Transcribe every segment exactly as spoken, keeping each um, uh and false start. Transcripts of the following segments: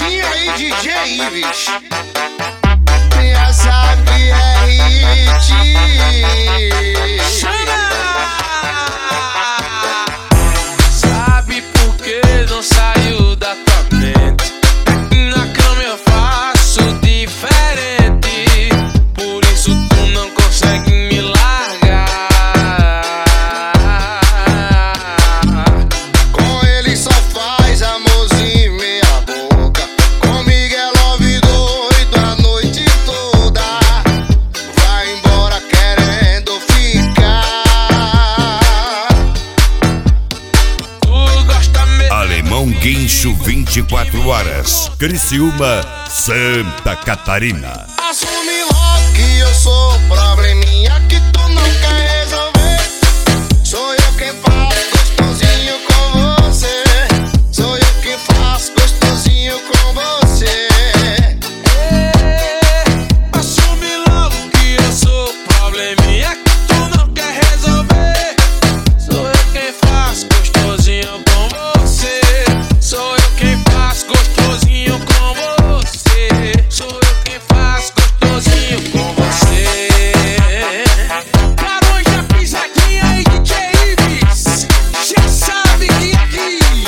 pegadinha aí, D J Ives. Já sabe que é hit. Sabe por que não saiu da tua mente? Na cama eu faço diferente, por isso tu não consegue me largar. Com ele só faz amorzinho meia boca. Comigo é love doido a noite toda. Vai embora querendo ficar. Tu gosta mesmo? Alemão Guincho vinte e quatro horas, Criciúma, Santa Catarina. Assume logo que eu sou probleminha que tu não quer resolver. Sou eu quem faço gostosinho com você. Sou eu quem faço gostosinho com você. Assume logo que eu sou probleminha que tu não quer resolver. Sou eu quem faço gostosinho com você. Sou eu quem faço gostosinho com você. Sou eu quem faço gostosinho com você. Carões da pisadinha aí, D J Ives. Já sabe que é hit.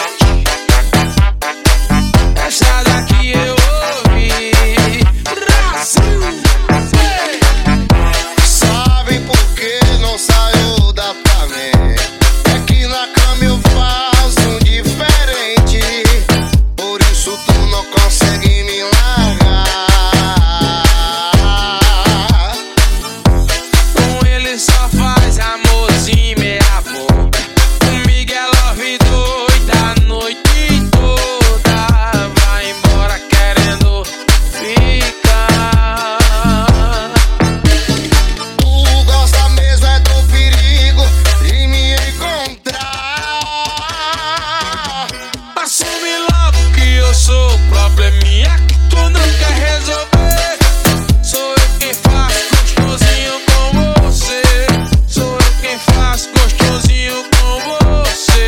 Essa daqui eu ouvi. Brasil. Ei. Sabe por que não saiu da tua mente? É que na cama eu faço um diferente, por isso tu não consegue me largar. Com ele só faz amorzinho meia boca. Comigo é love doida a noite toda. Vai embora querendo ficar. Tu gosta mesmo é do perigo de me encontrar. Assume logo que eu sou probleminha que tu não quer resolver. Sou eu quem faço gostosinho com você. Sou eu quem faço gostosinho com você.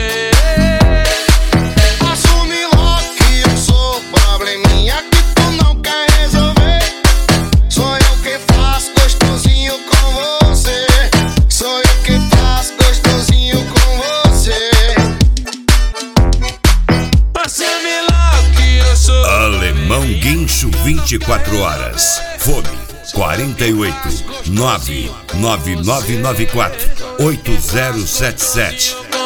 Assume logo que eu sou probleminha que tu não quer resolver. Sou eu quem faço gostosinho com você. Sou eu quem faço gostosinho com você. Assume logo que eu sou Alemão Guincho vinte e quatro horas. Fone quarenta e oito, nove nove nove nove quatro, oito zero sete sete.